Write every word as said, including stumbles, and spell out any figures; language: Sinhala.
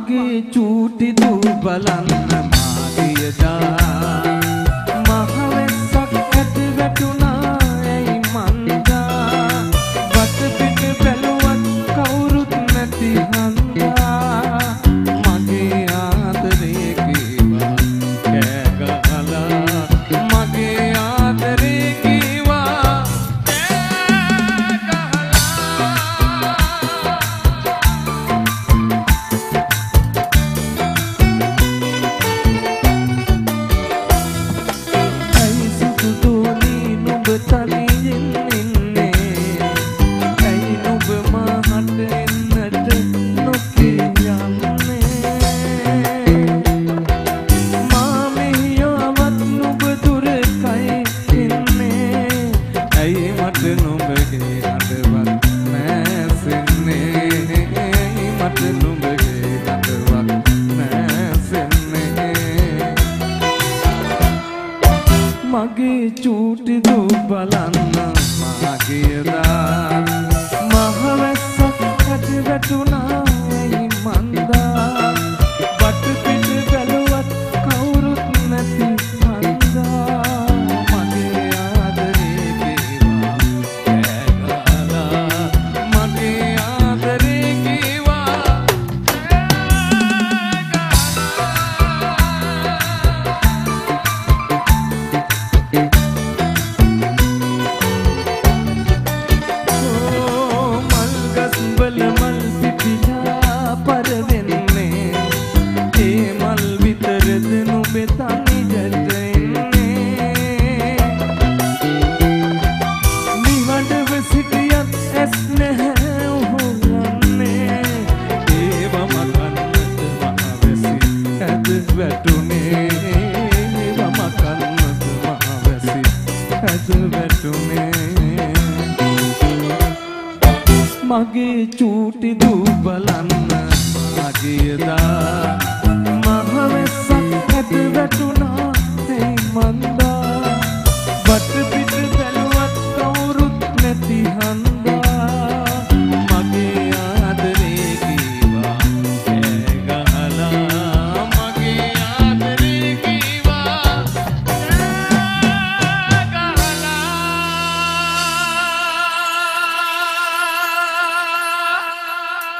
මගේ චූටි දූ බලන්න මාදියදා මහවැස්සක් ඇට වැටුණා ඇයි මන්දා වටපිට බැලුවත් කවුරුත් නැති හන්දා මගේ ආදරේ කීවා කෑ ගහලා මගේ ආදරේ කීවා මගේ චූටි දූ බලන්න මාගේදා මහවැස්සක් ඇට වැටුණා ඇයි මන්දා වටපිට බැලුවත් කවුරුත් නැති හන්දා මගේ ආදරේ කීවා කෑ ගහලා මගේ ආදරේ කීවා මගේ චූටි දූ බලන්න මාගේදා මහවැස්සක් ඇට වැටුණා ඇයි මන්දා